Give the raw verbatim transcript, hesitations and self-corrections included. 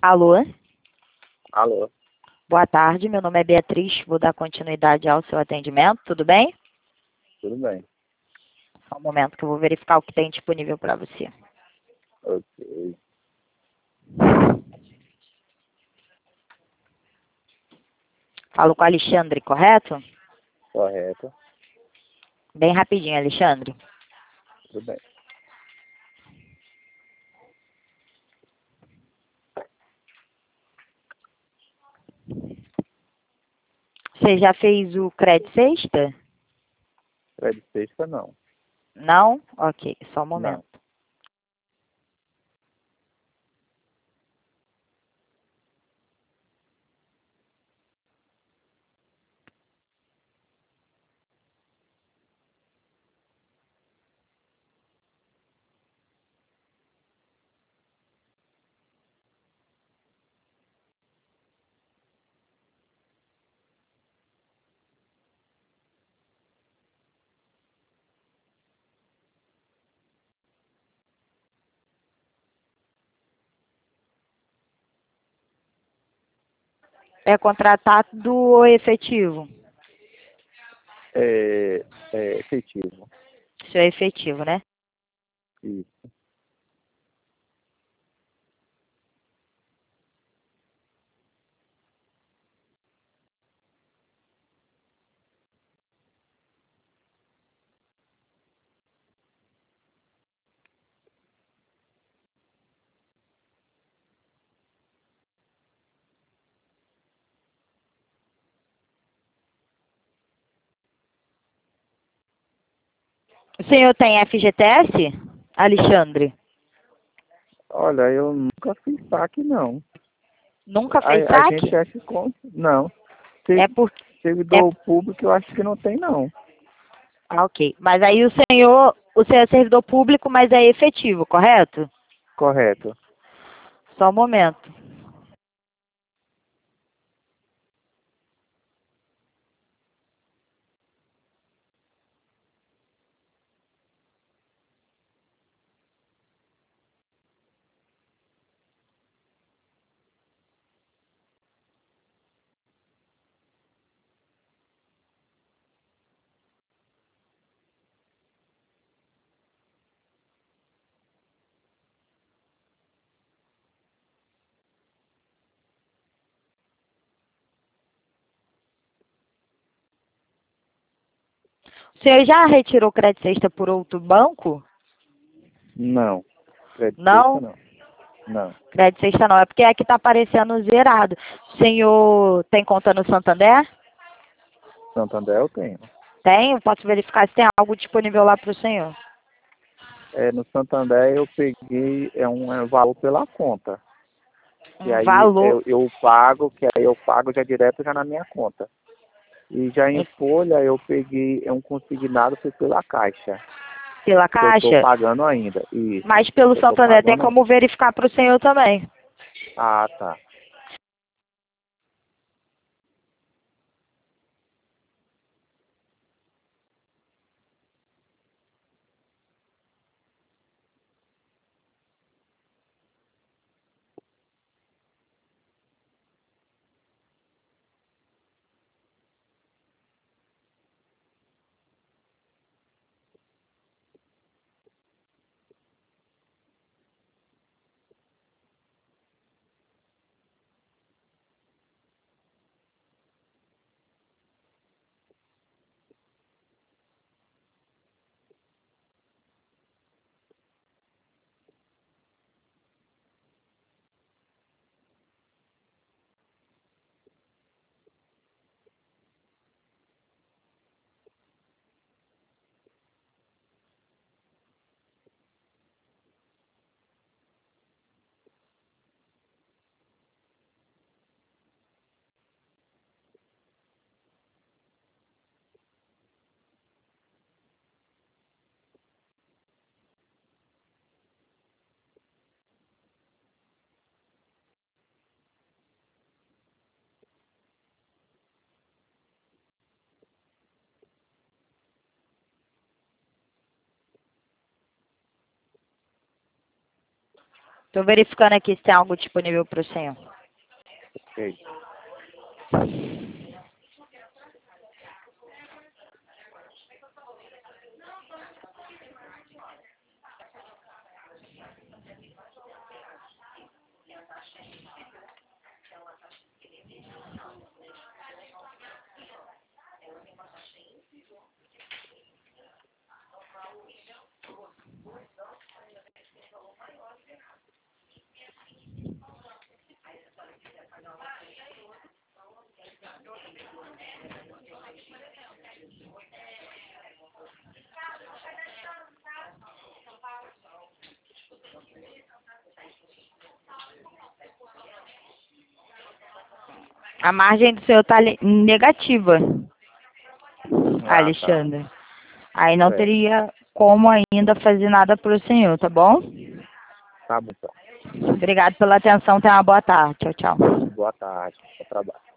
Alô, Alô, boa tarde. Meu nome é Beatriz. Vou dar continuidade ao seu atendimento. Tudo bem? tudo bem? Só um momento que eu vou verificar o que tem disponível para você. Ok. Falo com o Alexandre, correto? Correto, Bem rapidinho, Alexandre. tudo bem. Você já fez o Cred Sexta? Crédito sexta não. Não? Ok, só um Não. momento. É contratado ou efetivo? É, é efetivo. Isso é efetivo, né? Isso. O senhor tem F G T S, Alexandre? Olha, eu nunca fiz saque, não. Nunca fez A, a gente saque? acha que conta. Não. É Se- por... é... Servidor público, eu acho que não tem, não. Ah, ok. Mas aí o senhor, o senhor é servidor público, mas é efetivo, correto? Correto. Só um momento. O senhor já retirou crédito sexta por outro banco? Não. Crédito sexta, Não? não. Não. Crédito sexta não, é porque aqui está aparecendo zerado. O senhor tem conta no Santander? Santander eu tenho. Tem? Eu posso verificar se tem algo disponível lá para o senhor. É, no Santander eu peguei é um é, valor pela conta. E Um aí valor. eu, eu pago, que aí eu pago já direto já na minha conta. E já em folha eu peguei é um consignado foi pela Caixa, Pela que eu estou Caixa? pagando ainda. Isso, Mas pelo eu estou Santander tem pagando ainda. como verificar para o senhor também. Ah, tá. Estou verificando aqui se tem algo disponível para o senhor. Ok. A margem do senhor está negativa, Ah, Alexandre. Aí não Certo. teria como ainda fazer nada para o senhor, tá bom? Tá bom, então. Obrigado pela atenção. Tenha uma boa tarde. Tchau, tchau. Boa tarde. Bom trabalho.